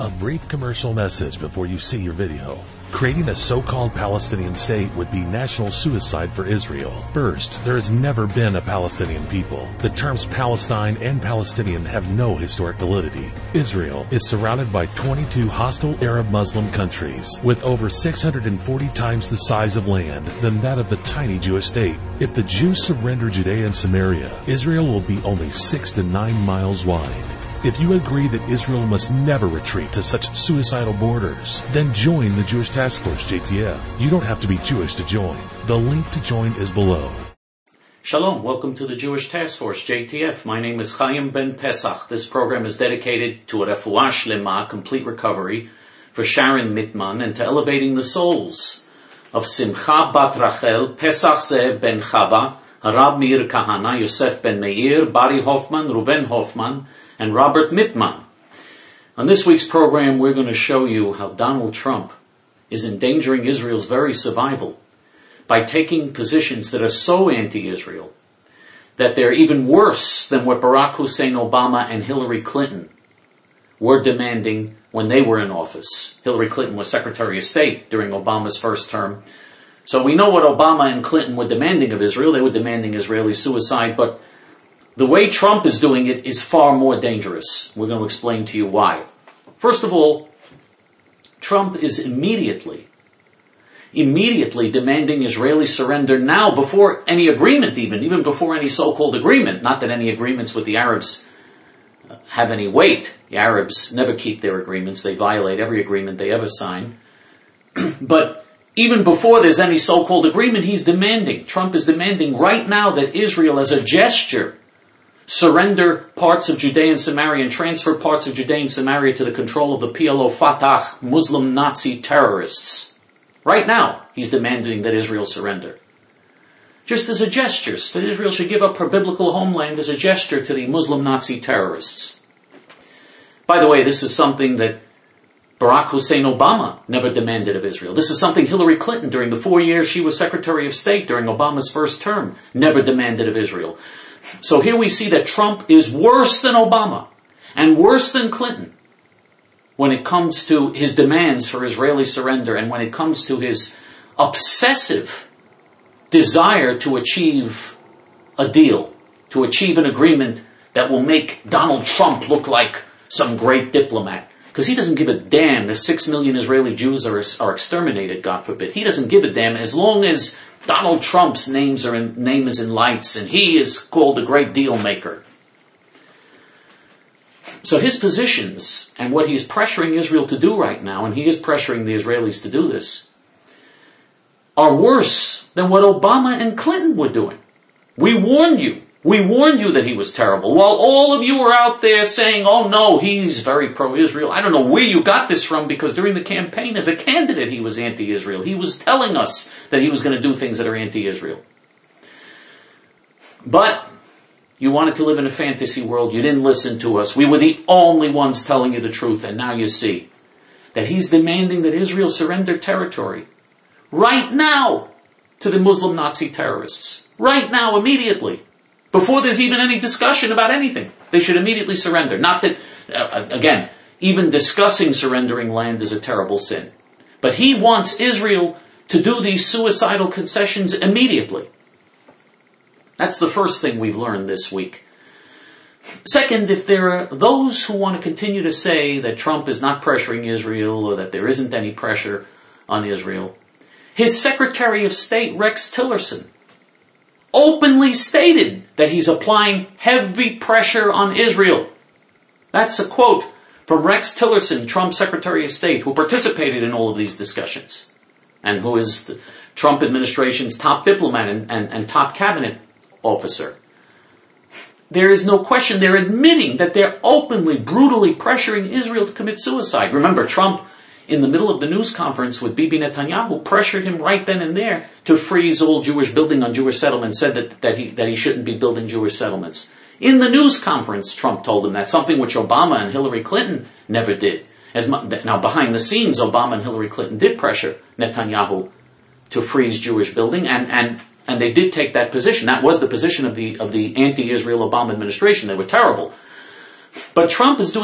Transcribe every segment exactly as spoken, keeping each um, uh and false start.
A brief commercial message before you see your video. Creating a so-called Palestinian state would be national suicide for Israel. First, there has never been a Palestinian people. The terms Palestine and Palestinian have no historic validity. Israel is surrounded by twenty-two hostile Arab Muslim countries with over six hundred forty times the size of land than that of the tiny Jewish state. If the Jews surrender Judea and Samaria, Israel will be only six to nine miles wide. If you agree that Israel must never retreat to such suicidal borders, then join the Jewish Task Force, J T F. You don't have to be Jewish to join. The link to join is below. Shalom, welcome to the Jewish Task Force, J T F. My name is Chaim Ben Pesach. This program is dedicated to a refuah shlema, complete recovery, for Sharon Mitman, and to elevating the souls of Simcha Bat Rachel, Pesach Zev Ben Chava, Harab Meir Kahana, Yosef Ben Meir, Bari Hoffman, Ruven Hoffman, and Robert Mitman. On this week's program, we're going to show you how Donald Trump is endangering Israel's very survival by taking positions that are so anti-Israel that they're even worse than what Barack Hussein Obama and Hillary Clinton were demanding when they were in office. Hillary Clinton was Secretary of State during Obama's first term. So we know what Obama and Clinton were demanding of Israel. They were demanding Israeli suicide, but the way Trump is doing it is far more dangerous. We're going to explain to you why. First of all, Trump is immediately, immediately demanding Israeli surrender now before any agreement even, even before any so-called agreement. Not that any agreements with the Arabs have any weight. The Arabs never keep their agreements. They violate every agreement they ever sign. But even before there's any so-called agreement, he's demanding, Trump is demanding right now that Israel, as a gesture, surrender parts of Judea and Samaria and transfer parts of Judea and Samaria to the control of the P L O Fatah Muslim Nazi terrorists. Right now, he's demanding that Israel surrender. Just as a gesture, that Israel should give up her biblical homeland as a gesture to the Muslim Nazi terrorists. By the way, this is something that Barack Hussein Obama never demanded of Israel. This is something Hillary Clinton, during the four years she was Secretary of State during Obama's first term, never demanded of Israel. So here we see that Trump is worse than Obama and worse than Clinton when it comes to his demands for Israeli surrender and when it comes to his obsessive desire to achieve a deal, to achieve an agreement that will make Donald Trump look like some great diplomat. Because he doesn't give a damn if six million Israeli Jews are, are exterminated, God forbid. He doesn't give a damn as long as Donald Trump's names are in, name is in lights and he is called a great deal maker. So his positions and what he's pressuring Israel to do right now, and he is pressuring the Israelis to do this, are worse than what Obama and Clinton were doing. We warned you. We warned you that he was terrible. While all of you were out there saying, oh no, he's very pro-Israel. I don't know where you got this from, because during the campaign as a candidate he was anti-Israel. He was telling us that he was going to do things that are anti-Israel. But you wanted to live in a fantasy world. You didn't listen to us. We were the only ones telling you the truth. And now you see that he's demanding that Israel surrender territory right now to the Muslim Nazi terrorists. Right now, immediately. Before there's even any discussion about anything. They should immediately surrender. Not that, uh, again, even discussing surrendering land is a terrible sin. But he wants Israel to do these suicidal concessions immediately. That's the first thing we've learned this week. Second, if there are those who want to continue to say that Trump is not pressuring Israel or that there isn't any pressure on Israel, his Secretary of State, Rex Tillerson, openly stated that he's applying heavy pressure on Israel. That's a quote from Rex Tillerson, Trump's Secretary of State, who participated in all of these discussions and who is the Trump administration's top diplomat and, and, and top cabinet officer. There is no question they're admitting that they're openly, brutally pressuring Israel to commit suicide. Remember, Trump, in the middle of the news conference with Bibi Netanyahu, pressured him right then and there to freeze all Jewish building on Jewish settlements, said that, that he that he shouldn't be building Jewish settlements. In the news conference, Trump told him that, something which Obama and Hillary Clinton never did. As now, behind the scenes, Obama and Hillary Clinton did pressure Netanyahu to freeze Jewish building, and, and, and they did take that position. That was the position of the of the anti-Israel Obama administration. They were terrible. But Trump is doing it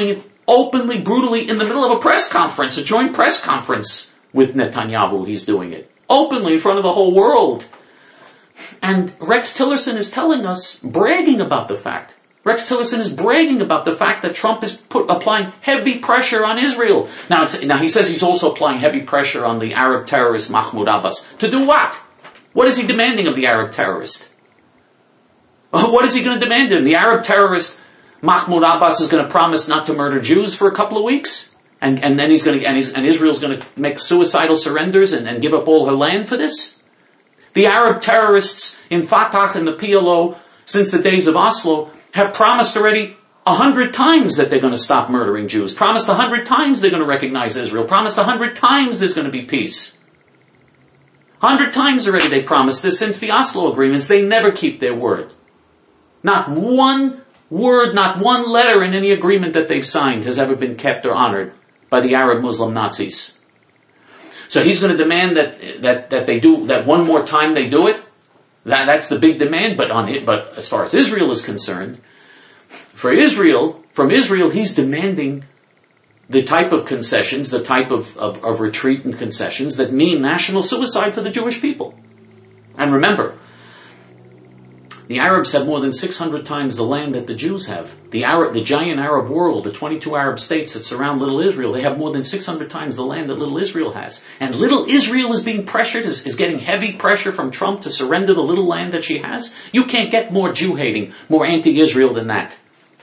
openly, brutally, in the middle of a press conference, a joint press conference with Netanyahu. He's doing it openly in front of the whole world. And Rex Tillerson is telling us, bragging about the fact. Rex Tillerson is bragging about the fact that Trump is put, applying heavy pressure on Israel. Now, it's, now he says he's also applying heavy pressure on the Arab terrorist Mahmoud Abbas. To do what? What is he demanding of the Arab terrorist? What is he going to demand of him? The Arab terrorist Mahmoud Abbas is going to promise not to murder Jews for a couple of weeks? And, and then he's going to, and, he's, and Israel's going to make suicidal surrenders and, and give up all her land for this? The Arab terrorists in Fatah and the P L O, since the days of Oslo, have promised already a hundred times that they're going to stop murdering Jews. Promised a hundred times they're going to recognize Israel. Promised a hundred times there's going to be peace. A hundred times already they promised this since the Oslo agreements. They never keep their word. Not one word, not one letter in any agreement that they've signed has ever been kept or honored by the Arab Muslim Nazis. So he's going to demand that that that they do that one more time. They do it. That that's the big demand. But on it, but as far as Israel is concerned, for Israel, from Israel, he's demanding the type of concessions, the type of, of, of retreat and concessions that mean national suicide for the Jewish people. And remember, the Arabs have more than six hundred times the land that the Jews have. The Arab, the giant Arab world, the twenty-two Arab states that surround little Israel, they have more than six hundred times the land that little Israel has. And little Israel is being pressured, is, is getting heavy pressure from Trump to surrender the little land that she has. You can't get more Jew-hating, more anti-Israel than that.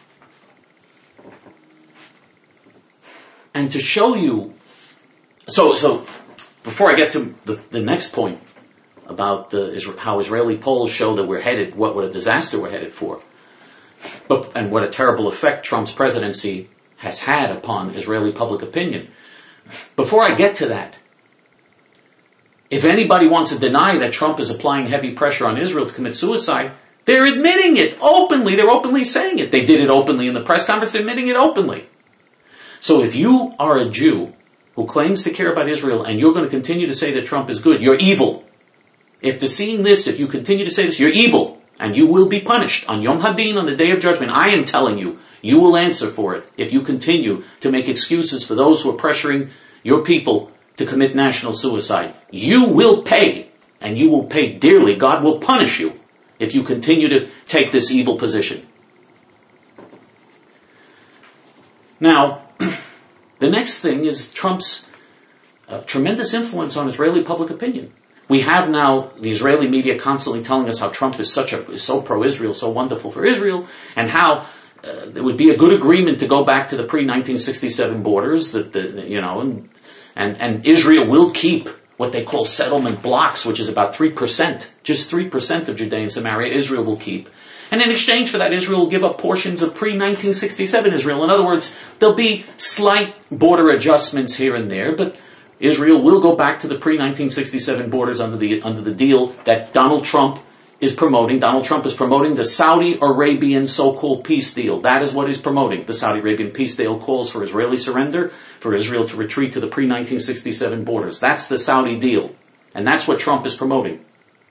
And to show you, so, so, before I get to the, the next point, about uh, how Israeli polls show that we're headed, what, what a disaster we're headed for. But, and what a terrible effect Trump's presidency has had upon Israeli public opinion. Before I get to that, if anybody wants to deny that Trump is applying heavy pressure on Israel to commit suicide, they're admitting it openly. They're openly saying it. They did it openly in the press conference. They're admitting it openly. So if you are a Jew who claims to care about Israel and you're going to continue to say that Trump is good, you're evil. If to seeing this, if you continue to say this, you're evil, and you will be punished on Yom Hadin, on the Day of Judgment. I am telling you, you will answer for it if you continue to make excuses for those who are pressuring your people to commit national suicide. You will pay, and you will pay dearly. God will punish you if you continue to take this evil position. Now, the next thing is Trump's uh, tremendous influence on Israeli public opinion. We have now the Israeli media constantly telling us how Trump is such a is so pro-Israel, so wonderful for Israel, and how uh, it would be a good agreement to go back to the pre nineteen sixty-seven borders. That the, you know, and, and and Israel will keep what they call settlement blocks, which is about three percent, just three percent of Judea and Samaria. Israel will keep, and in exchange for that, Israel will give up portions of pre nineteen sixty-seven Israel. In other words, there'll be slight border adjustments here and there, but Israel will go back to the pre nineteen sixty-seven borders under the under the deal that Donald Trump is promoting. Donald Trump is promoting the Saudi Arabian so-called peace deal. That is what he's promoting. The Saudi Arabian peace deal calls for Israeli surrender, for Israel to retreat to the pre nineteen sixty-seven borders. That's the Saudi deal. And that's what Trump is promoting.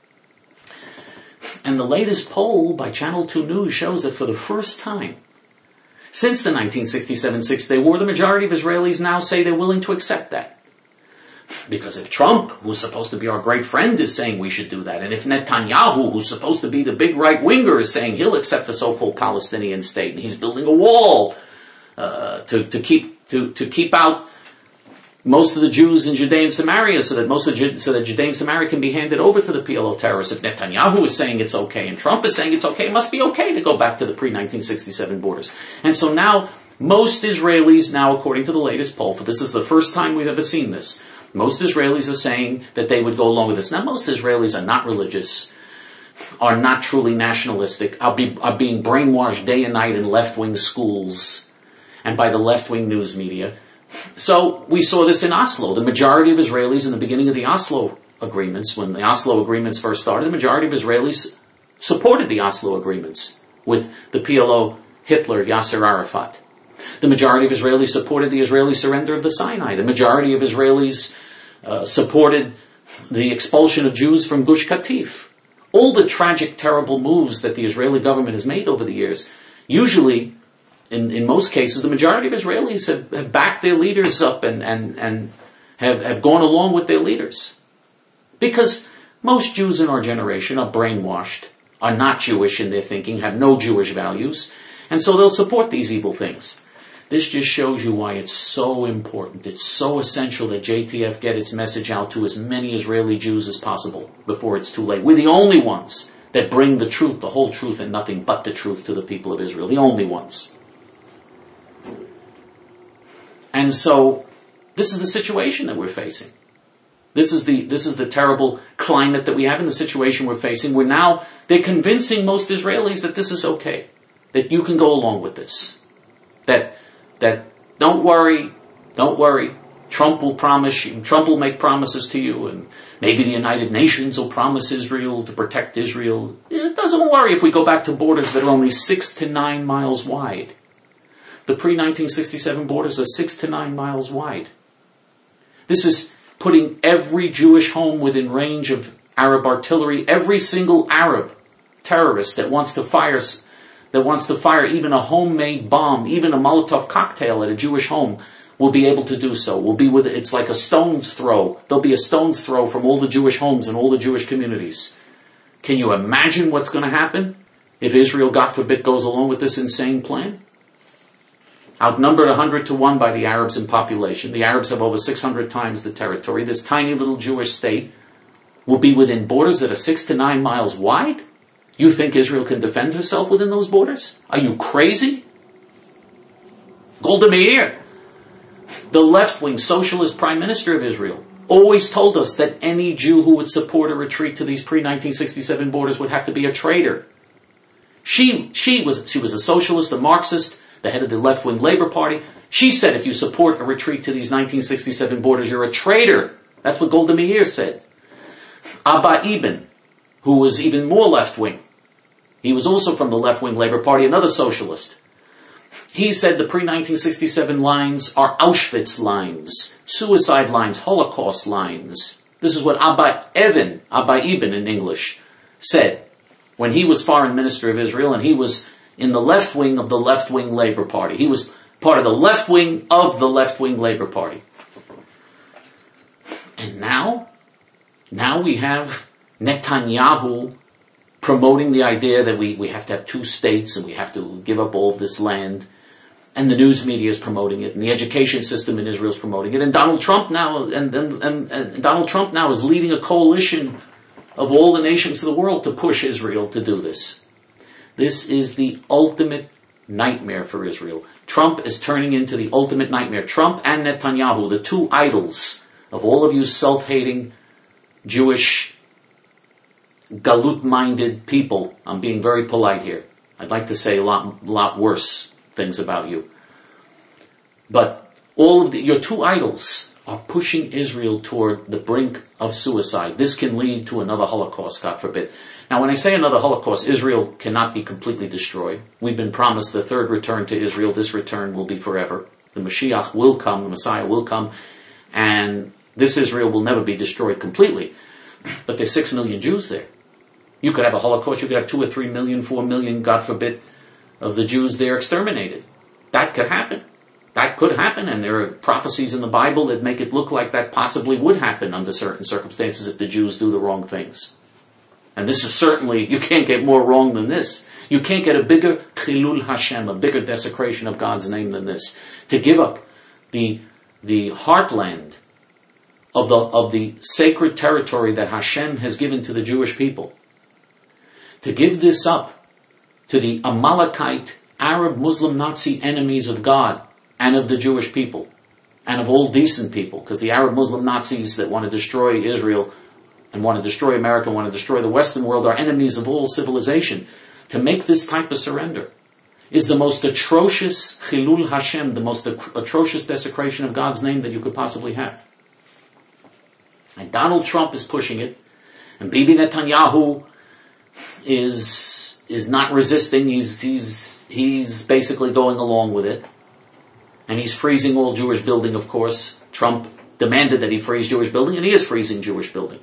And the latest poll by Channel two News shows that for the first time since the nineteen sixty-seven Six-Day War, the majority of Israelis now say they're willing to accept that. Because if Trump, who's supposed to be our great friend, is saying we should do that, and if Netanyahu, who's supposed to be the big right-winger, is saying he'll accept the so-called Palestinian state, and he's building a wall uh, to, to keep to, to keep out most of the Jews in Judea and Samaria, so that most of Ju- so that Judea and Samaria can be handed over to the P L O terrorists. If Netanyahu is saying it's okay, and Trump is saying it's okay, it must be okay to go back to the pre nineteen sixty-seven borders. And so now, most Israelis now, according to the latest poll, for this is the first time we've ever seen this, most Israelis are saying that they would go along with this. Now, most Israelis are not religious, are not truly nationalistic, are, be, are being brainwashed day and night in left-wing schools and by the left-wing news media. So we saw this in Oslo. The majority of Israelis in the beginning of the Oslo agreements, when the Oslo agreements first started, the majority of Israelis supported the Oslo agreements with the P L O, Hitler, Yasser Arafat. The majority of Israelis supported the Israeli surrender of the Sinai. The majority of Israelis uh, supported the expulsion of Jews from Gush Katif. All the tragic, terrible moves that the Israeli government has made over the years, usually in, in most cases, the majority of Israelis have, have backed their leaders up and, and, and have, have gone along with their leaders. Because most Jews in our generation are brainwashed, are not Jewish in their thinking, have no Jewish values, and so they'll support these evil things. This just shows you why it's so important. It's so essential that J T F get its message out to as many Israeli Jews as possible before it's too late. We're the only ones that bring the truth, the whole truth, and nothing but the truth to the people of Israel. The only ones. And so, this is the situation that we're facing. This is the, this is the terrible climate that we have in the situation we're facing. We're now, they're convincing most Israelis that this is okay. That you can go along with this. That, that, don't worry, don't worry. Trump will promise you, Trump will make promises to you, and maybe the United Nations will promise Israel to protect Israel. It doesn't worry if we go back to borders that are only six to nine miles wide. The pre nineteen sixty-seven borders are six to nine miles wide. This is putting every Jewish home within range of Arab artillery. Every single Arab terrorist that wants to fire, that wants to fire even a homemade bomb, even a Molotov cocktail at a Jewish home, will be able to do so. Will be with it's like a stone's throw. There'll be a stone's throw from all the Jewish homes and all the Jewish communities. Can you imagine what's going to happen if Israel, God forbid, goes along with this insane plan? Outnumbered one hundred to one by the Arabs in population. The Arabs have over six hundred times the territory. This tiny little Jewish state will be within borders that are six to nine miles wide? You think Israel can defend herself within those borders? Are you crazy? Golda Meir, the left-wing socialist prime minister of Israel, always told us that any Jew who would support a retreat to these pre nineteen sixty-seven borders would have to be a traitor. She, she was, she was a socialist, a Marxist, the head of the left-wing Labour Party. She said if you support a retreat to these nineteen sixty-seven borders, you're a traitor. That's what Golda Meir said. Abba Eban, who was even more left-wing, he was also from the left-wing Labour Party, another socialist. He said the pre nineteen sixty-seven lines are Auschwitz lines, suicide lines, Holocaust lines. This is what Abba Evan, Abba Eban in English, said when he was foreign minister of Israel, and he was in the left wing of the left-wing Labour Party. He was part of the left wing of the left-wing Labour Party. And now, now we have Netanyahu promoting the idea that we, we have to have two states and we have to give up all of this land. And the news media is promoting it, and the education system in Israel is promoting it. And Donald Trump now, and, and, and, and Donald Trump now is leading a coalition of all the nations of the world to push Israel to do this. This is the ultimate nightmare for Israel. Trump is turning into the ultimate nightmare. Trump and Netanyahu, the two idols of all of you self-hating, Jewish, galut-minded people. I'm being very polite here. I'd like to say a lot, lot worse things about you. But all of the, your two idols are pushing Israel toward the brink of suicide. This can lead to another Holocaust, God forbid. Now, when I say another Holocaust, Israel cannot be completely destroyed. We've been promised the third return to Israel. This return will be forever. The Mashiach will come, the Messiah will come, and this Israel will never be destroyed completely. But there's six million Jews there. You could have a Holocaust, you could have two or three million, four million, God forbid, of the Jews there exterminated. That could happen. That could happen, and there are prophecies in the Bible that make it look like that possibly would happen under certain circumstances if the Jews do the wrong things. And this is certainly, you can't get more wrong than this. You can't get a bigger Chilul Hashem, a bigger desecration of God's name than this. To give up the, the heartland of the, of the sacred territory that Hashem has given to the Jewish people. To give this up to the Amalekite, Arab, Muslim, Nazi enemies of God and of the Jewish people and of all decent people, because the Arab, Muslim, Nazis that want to destroy Israel and want to destroy America, want to destroy the Western world, are enemies of all civilization. To make this type of surrender is the most atrocious Chilul Hashem, the most atrocious desecration of God's name that you could possibly have. And Donald Trump is pushing it, and Bibi Netanyahu is is not resisting. He's he's he's basically going along with it, and he's freezing all Jewish building. Of course, Trump demanded that he freeze Jewish building, and he is freezing Jewish building.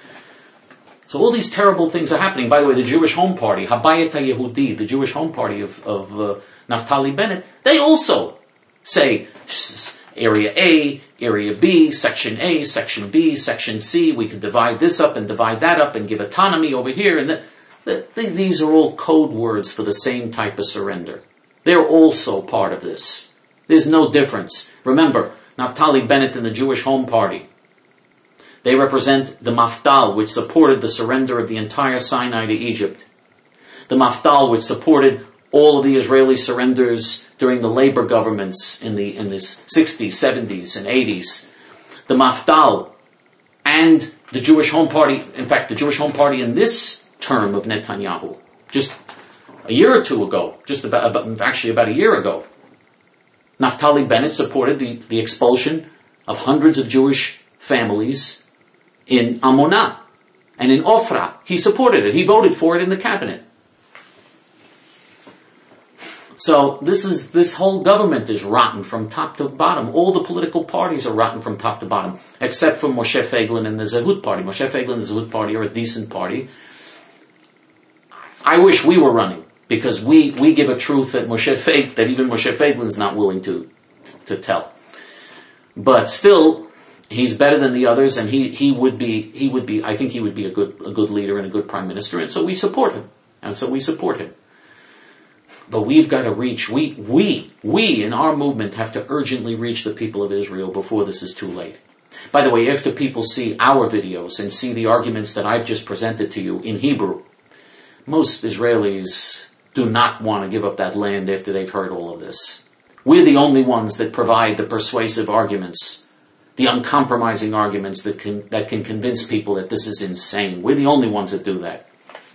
So all these terrible things are happening. By the way, the Jewish Home Party, Habayit HaYehudi, the Jewish Home Party of, of uh, Naftali Bennett, they also say Area A, Area B, Section A, Section B, Section C, we can divide this up and divide that up and give autonomy over here. And the, the, these are all code words for the same type of surrender. They're also part of this. There's no difference. Remember, Naftali Bennett and the Jewish Home Party, they represent the Mafdal, which supported the surrender of the entire Sinai to Egypt. The Mafdal, which supported all of the Israeli surrenders during the labor governments in the in the sixties, seventies, and eighties. The Mafdal and the Jewish Home Party, in fact, the Jewish Home Party in this term of Netanyahu, just a year or two ago, just about, about actually about a year ago, Naftali Bennett supported the, the expulsion of hundreds of Jewish families in Amonah and in Ofra. He supported it. He voted for it in the cabinet. So this is, this whole government is rotten from top to bottom. All the political parties are rotten from top to bottom, except for Moshe Feiglin and the Zehut Party. Moshe Feiglin and the Zehut Party are a decent party. I wish we were running, because we, we give a truth that Moshe Feig, that even Moshe Feiglin's not willing to, to tell. But still, he's better than the others, and he, he would be, he would be, I think he would be a good, a good leader and a good prime minister, and so we support him. And so we support him. But we've got to reach, we, we, we in our movement have to urgently reach the people of Israel before this is too late. By the way, after people see our videos and see the arguments that I've just presented to you in Hebrew, most Israelis do not want to give up that land after they've heard all of this. We're the only ones that provide the persuasive arguments, the uncompromising arguments that can, that can convince people that this is insane. We're the only ones that do that.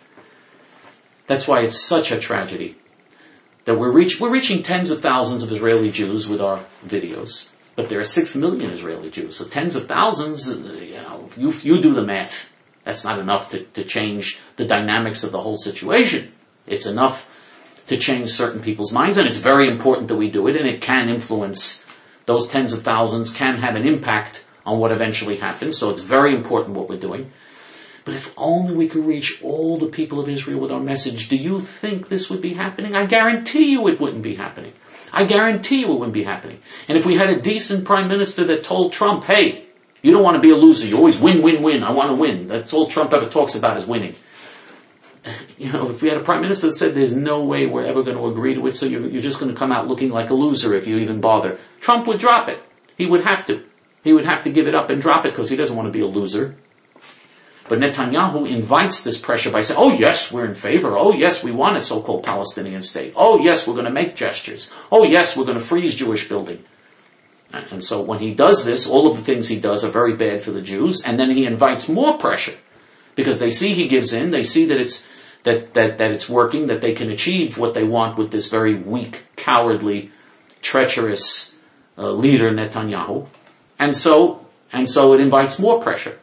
That's why it's such a tragedy that we're, reach, we're reaching tens of thousands of Israeli Jews with our videos, but there are six million Israeli Jews. So tens of thousands, you know, if you, if you do the math, that's not enough to, to change the dynamics of the whole situation. It's enough to change certain people's minds, and it's very important that we do it, and it can influence, those tens of thousands can have an impact on what eventually happens, so it's very important what we're doing. But if only we could reach all the people of Israel with our message, do you think this would be happening? I guarantee you it wouldn't be happening. I guarantee you it wouldn't be happening. And if we had a decent prime minister that told Trump, hey, you don't want to be a loser, you always win, win, win, I want to win. That's all Trump ever talks about is winning. You know, if we had a prime minister that said there's no way we're ever going to agree to it, so you're, you're just going to come out looking like a loser if you even bother, Trump would drop it. He would have to. He would have to give it up and drop it because he doesn't want to be a loser. But Netanyahu invites this pressure by saying, oh yes, we're in favor. Oh yes, we want a so-called Palestinian state. Oh yes, we're going to make gestures. Oh yes, we're going to freeze Jewish building. And so when he does this, all of the things he does are very bad for the Jews, and then he invites more pressure. Because they see he gives in, they see that it's, that, that, that it's working, that they can achieve what they want with this very weak, cowardly, treacherous uh, leader, Netanyahu. And so, and so it invites more pressure.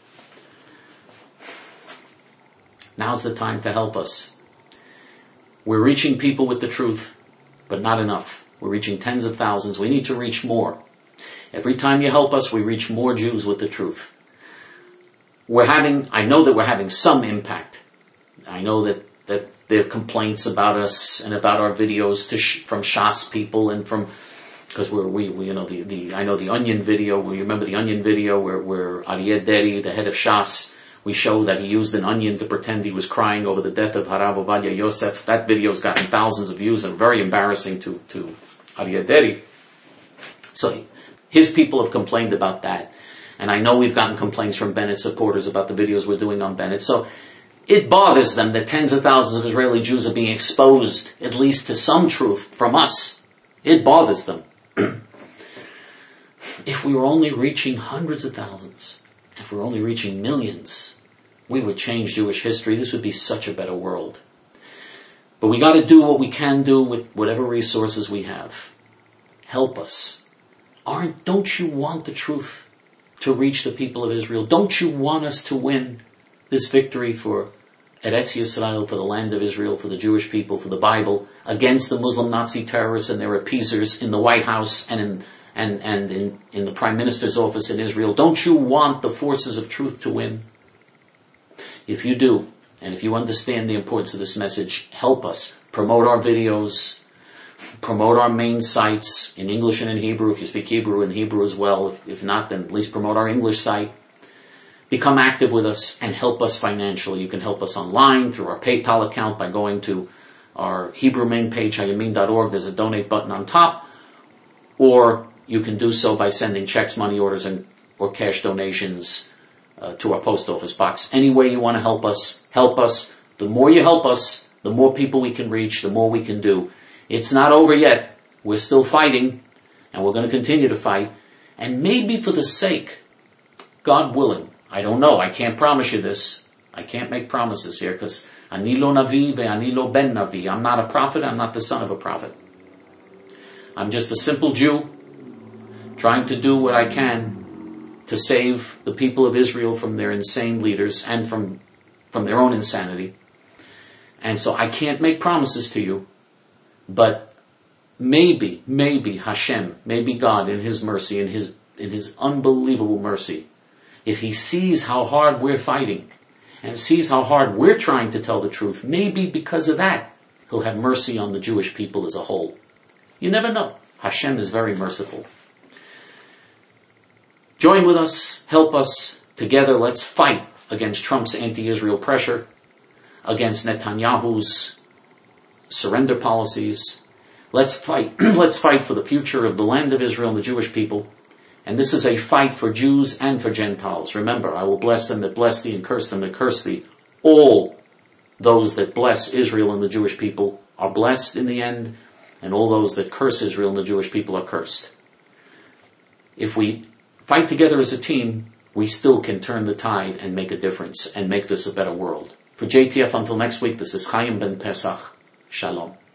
Now's the time to help us. We're reaching people with the truth, but not enough. We're reaching tens of thousands. We need to reach more. Every time you help us, we reach more Jews with the truth. We're having, I know that we're having some impact. I know that, that there are complaints about us and about our videos to sh- from Shas people and from, because we're, we, we, you know, the, the, I know the Onion video, we remember the Onion video where, where Aryeh Deri, the head of Shas, we show that he used an onion to pretend he was crying over the death of Harav Ovadia Yosef. That video's gotten thousands of views and very embarrassing to, to Aryeh Deri. So his people have complained about that. And I know we've gotten complaints from Bennett supporters about the videos we're doing on Bennett. So it bothers them that tens of thousands of Israeli Jews are being exposed, at least to some truth, from us. It bothers them. If we were only reaching hundreds of thousands, if we were only reaching millions, we would change Jewish history. This would be such a better world. But we got to do what we can do with whatever resources we have. Help us. Aren't, don't you want the truth to reach the people of Israel? Don't you want us to win this victory for Eretz Yisrael, for the land of Israel, for the Jewish people, for the Bible, against the Muslim Nazi terrorists and their appeasers in the White House and in and, and in, in the Prime Minister's office in Israel? Don't you want the forces of truth to win? If you do, and if you understand the importance of this message, help us. Promote our videos. promote our main sites in English and in Hebrew. If you speak Hebrew, in Hebrew as well. If, if not, then at least promote our English site. Become active with us and help us financially. You can help us online through our PayPal account by going to our Hebrew main page, hayamin dot org. There's a donate button on top. Or you can do so by sending checks, money orders, and or cash donations uh, to our post office box. Any way you want to help us, help us. The more you help us, the more people we can reach, the more we can do. It's not over yet. We're still fighting, and we're going to continue to fight. And maybe for the sake, God willing, I don't know, I can't promise you this. I can't make promises here, because ani lo navi ve'ani lo ben navi. I'm not a prophet, I'm not the son of a prophet. I'm just a simple Jew, trying to do what I can to save the people of Israel from their insane leaders and from, from their own insanity. And so I can't make promises to you, but maybe, maybe Hashem, maybe God in His mercy, in His, in His unbelievable mercy, if He sees how hard we're fighting and sees how hard we're trying to tell the truth, maybe because of that, He'll have mercy on the Jewish people as a whole. You never know. Hashem is very merciful. Join with us, help us together. Let's fight against Trump's anti-Israel pressure, against Netanyahu's surrender policies. Let's fight. Let's fight for the future of the land of Israel and the Jewish people. And this is a fight for Jews and for Gentiles. Remember, I will bless them that bless thee and curse them that curse thee. All those that bless Israel and the Jewish people are blessed in the end, and all those that curse Israel and the Jewish people are cursed. If we fight together as a team, we still can turn the tide and make a difference and make this a better world. For J T F, until next week, this is Chaim Ben Pesach. Shalom.